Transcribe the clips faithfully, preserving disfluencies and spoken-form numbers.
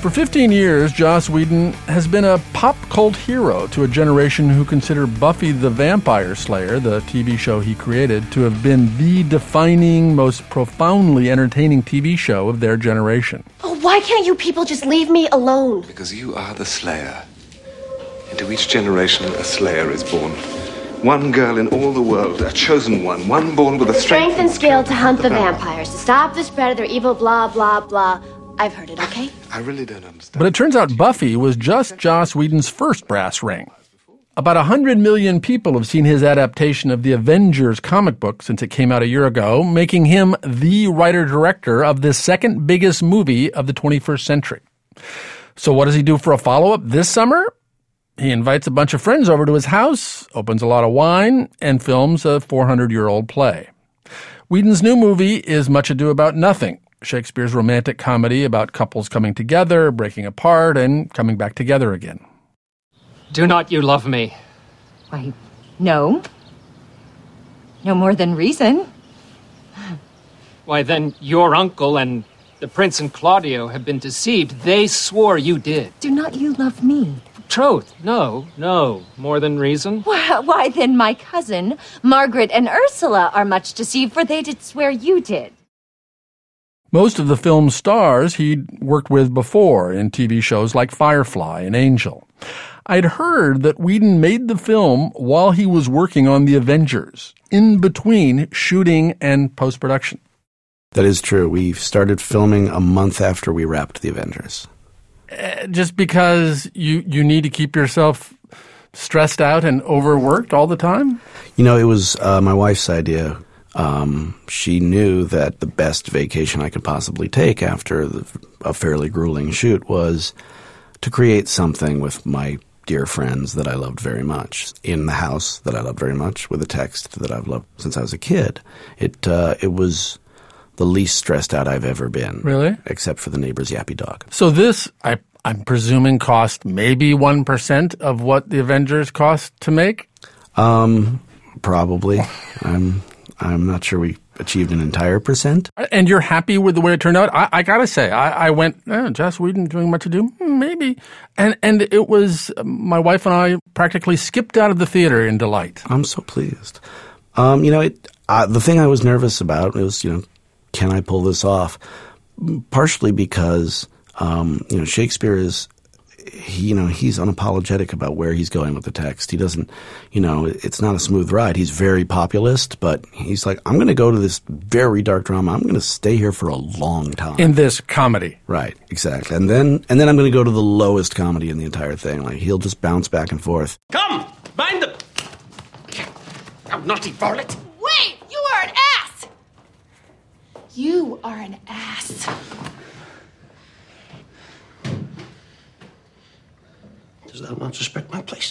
For fifteen years, Joss Whedon has been a pop cult hero to a generation who consider Buffy the Vampire Slayer, the T V show he created, to have been the defining, most profoundly entertaining T V show of their generation. Oh, why can't you people just leave me alone? Because you are the Slayer. Into each generation, a Slayer is born. One girl in all the world, a chosen one, one born with a strength, strength and skill to hunt the vampires, to stop the spread of their evil blah, blah, blah. I've heard it, okay? I really don't understand. But it turns out Buffy was just Joss Whedon's first brass ring. About one hundred million people have seen his adaptation of the Avengers comic book since it came out a year ago, making him the writer-director of the second biggest movie of the twenty-first century. So what does he do for a follow-up this summer? He invites a bunch of friends over to his house, opens a lot of wine, and films a four hundred year old play. Whedon's new movie is Much Ado About Nothing, Shakespeare's romantic comedy about couples coming together, breaking apart, and coming back together again. Do not you love me? Why, no. No more than reason. Why, then your uncle and the prince and Claudio have been deceived. They swore you did. Do not you love me? Troth, no, no. More than reason? Why, why then my cousin, Margaret and Ursula, are much deceived, for they did swear you did. Most of the film's stars he'd worked with before in T V shows like Firefly and Angel. I'd heard that Whedon made the film while he was working on The Avengers, in between shooting and post-production. That is true. We started filming a month after we wrapped The Avengers. Uh, just because you, you need to keep yourself stressed out and overworked all the time? You know, it was uh, my wife's idea. Um, she knew that the best vacation I could possibly take after the, a fairly grueling shoot was to create something with my dear friends that I loved very much, in the house that I loved very much, with a text that I've loved since I was a kid. It uh, it was the least stressed out I've ever been. Really? Except for the neighbor's yappy dog. So this, I, I'm presuming, cost maybe one percent of what the Avengers cost to make? Um, probably. I'm... I'm not sure we achieved an entire percent. And you're happy with the way it turned out? I, I gotta say, I, I went, eh, Joss Whedon doing Much Ado? Maybe. And and it was, my wife and I practically skipped out of the theater in delight. I'm so pleased. Um, you know, it, uh, the thing I was nervous about was, you know, can I pull this off? Partially because, um, you know, Shakespeare is, he, you know, he's unapologetic about where he's going with the text. He doesn't, you know, it's not a smooth ride. He's very populist, but he's like, I'm going to go to this very dark drama. I'm going to stay here for a long time. In this comedy. Right, exactly. And then and then I'm going to go to the lowest comedy in the entire thing. Like, he'll just bounce back and forth. Come, bind them. You naughty varlet. Wait, you are an ass! You are an ass. Does thou not suspect my place?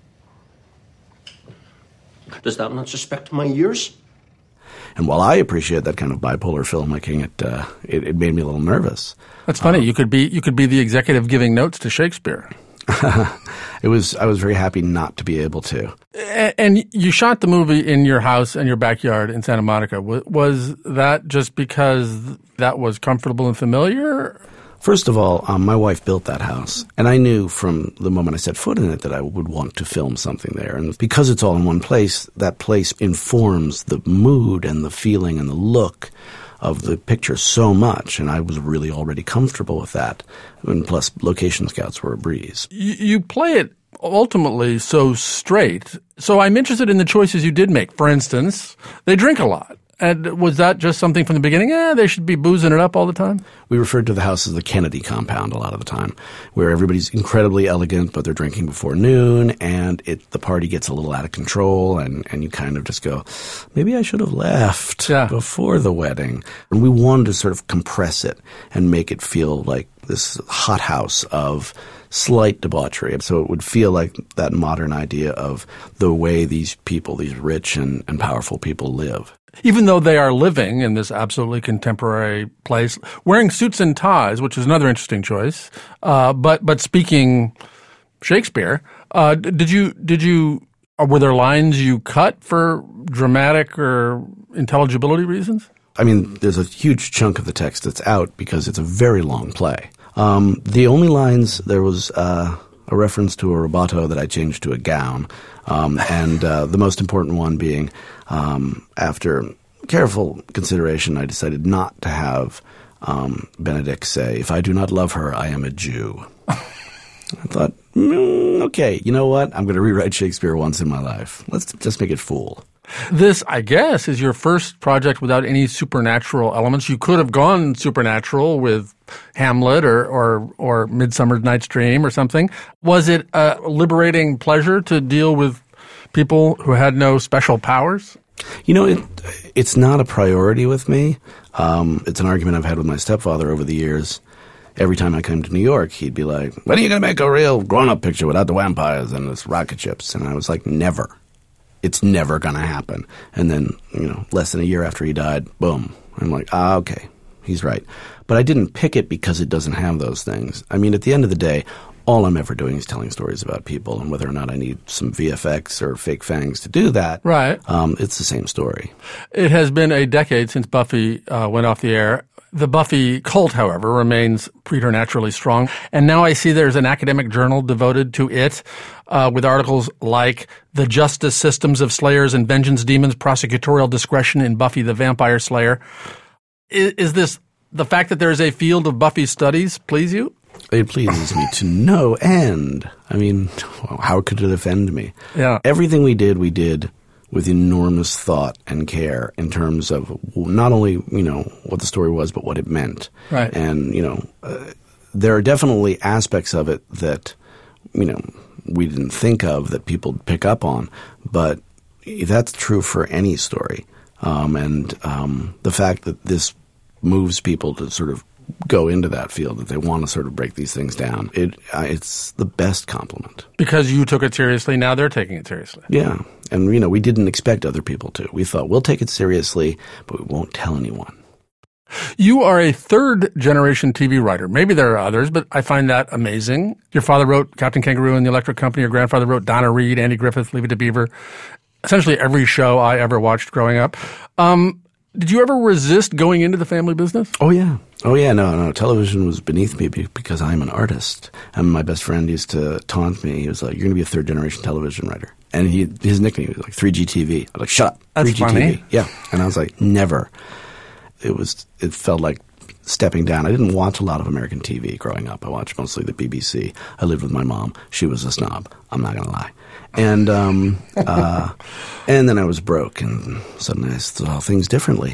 Does thou not suspect my years? And while I appreciate that kind of bipolar filmmaking, it uh, it, it made me a little nervous. That's funny. Um, you could be you could be the executive giving notes to Shakespeare. It was I was very happy not to be able to. And you shot the movie in your house and your backyard in Santa Monica. Was that just because that was comfortable and familiar? First of all, um, my wife built that house, and I knew from the moment I set foot in it that I would want to film something there. And because it's all in one place, that place informs the mood and the feeling and the look of the picture so much, and I was really already comfortable with that. And plus, location scouts were a breeze. You, you play it ultimately so straight, so I'm interested in the choices you did make. For instance, they drink a lot. And was that just something from the beginning? Eh, they should be boozing it up all the time? We referred to the house as the Kennedy compound a lot of the time, where everybody's incredibly elegant, but they're drinking before noon, and it the party gets a little out of control, and, and you kind of just go, maybe I should have left yeah. before the wedding. And we wanted to sort of compress it and make it feel like this hothouse of slight debauchery. So it would feel like that modern idea of the way these people, these rich and, and powerful people live. Even though they are living in this absolutely contemporary place, wearing suits and ties, which is another interesting choice, uh, but but speaking Shakespeare, uh, did you did you uh, were there lines you cut for dramatic or intelligibility reasons? I mean, there's a huge chunk of the text that's out because it's a very long play. Um, the only lines, there was uh, a reference to a rubato that I changed to a gown, um, and uh, the most important one being, um, after careful consideration, I decided not to have um, Benedict say, "If I do not love her, I am a Jew." I thought, mm, okay, you know what? I'm going to rewrite Shakespeare once in my life. Let's just make it fool. This, I guess, is your first project without any supernatural elements. You could have gone supernatural with Hamlet or or, or Midsummer Night's Dream or something. Was it a liberating pleasure to deal with people who had no special powers? You know, it, it's not a priority with me. Um, it's an argument I've had with my stepfather over the years. Every time I come to New York, he'd be like, "When are you going to make a real grown-up picture without the vampires and the rocket ships?" And I was like, never. It's never going to happen. And then, you know, less than a year after he died, boom. I'm like, ah, okay, he's right. But I didn't pick it because it doesn't have those things. I mean, at the end of the day, all I'm ever doing is telling stories about people, and whether or not I need some V F X or fake fangs to do that, right. um, it's the same story. It has been a decade since Buffy uh, went off the air. The Buffy cult, however, remains preternaturally strong. And now I see there's an academic journal devoted to it uh, with articles like The Justice Systems of Slayers and Vengeance Demons, Prosecutorial Discretion in Buffy the Vampire Slayer. Is, is this the fact that there's a field of Buffy studies please you? It pleases me to no end. I mean, how could it offend me? Yeah. Everything we did, we did with enormous thought and care in terms of not only, you know, what the story was, but what it meant. Right. And, you know, uh, there are definitely aspects of it that, you know, we didn't think of that people pick up on, but that's true for any story. Um, and um, the fact that this moves people to sort of go into that field, that they want to sort of break these things down, it uh, it's the best compliment. Because you took it seriously, now they're taking it seriously. Yeah. And, you know, we didn't expect other people to. We thought, we'll take it seriously, but we won't tell anyone. You are a third-generation T V writer. Maybe there are others, but I find that amazing. Your father wrote Captain Kangaroo and the Electric Company. Your grandfather wrote Donna Reed, Andy Griffith, Leave It to Beaver. Essentially every show I ever watched growing up. Um, did you ever resist going into the family business? Oh, yeah. Oh, yeah. No, no. Television was beneath me because I'm an artist. And my best friend used to taunt me. He was like, "You're going to be a third-generation television writer." And he, his nickname was like three G T V. I was like, "Shut up." That's three G funny. T V. Yeah. And I was like, never. It was, it felt like stepping down. I didn't watch a lot of American T V growing up. I watched mostly the B B C. I lived with my mom. She was a snob. I'm not going to lie. And, um, uh, and then I was broke, and suddenly I saw things differently.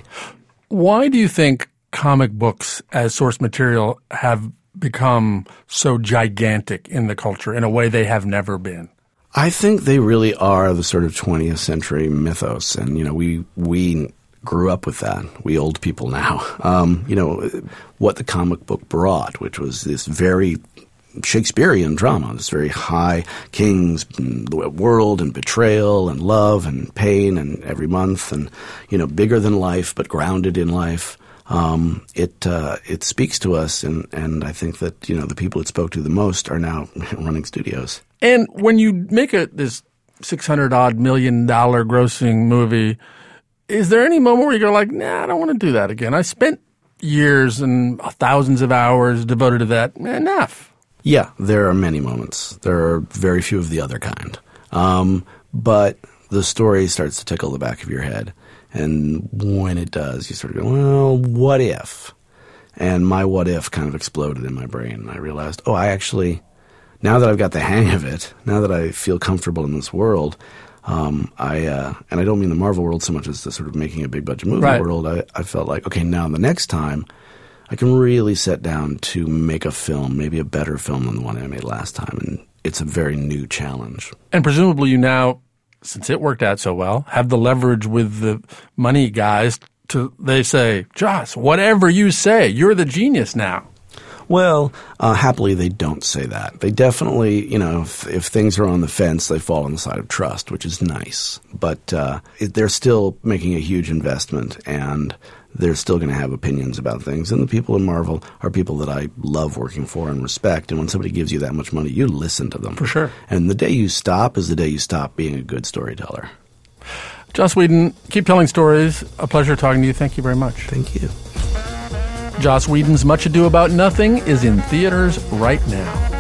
Why do you think comic books as source material have become so gigantic in the culture in a way they have never been? I think they really are the sort of twentieth century mythos. And, you know, we we grew up with that. We old people now. Um, you know, what the comic book brought, which was this very Shakespearean drama, this very high kings, and the world, and betrayal, and love, and pain, and every month, and, you know, bigger than life, but grounded in life. Um, it uh, it speaks to us, and, and I think that, you know, the people it spoke to the most are now running studios. And when you make a this six hundred odd million dollar grossing movie, is there any moment where you go like, nah, I don't want to do that again. I spent years and thousands of hours devoted to that. Enough. Yeah, there are many moments. There are very few of the other kind. Um, but the story starts to tickle the back of your head. And when it does, you sort of go, well, what if? And my what if kind of exploded in my brain. And I realized, oh, I actually, now that I've got the hang of it, now that I feel comfortable in this world, um, I uh, and I don't mean the Marvel world so much as the sort of making a big budget movie right. world, I, I felt like, okay, now the next time I can really sit down to make a film, maybe a better film than the one I made last time. And it's a very new challenge. And presumably you now, since it worked out so well, have the leverage with the money guys to, they say, Joss, whatever you say, you're the genius now. Well, uh, happily they don't say that. They definitely, you know, if, if things are on the fence, they fall on the side of trust, which is nice. But uh, it, they're still making a huge investment, and they're still going to have opinions about things. And the people in Marvel are people that I love working for and respect. And when somebody gives you that much money, you listen to them. For sure. And the day you stop is the day you stop being a good storyteller. Joss Whedon, keep telling stories. A pleasure talking to you. Thank you very much. Thank you. Joss Whedon's Much Ado About Nothing is in theaters right now.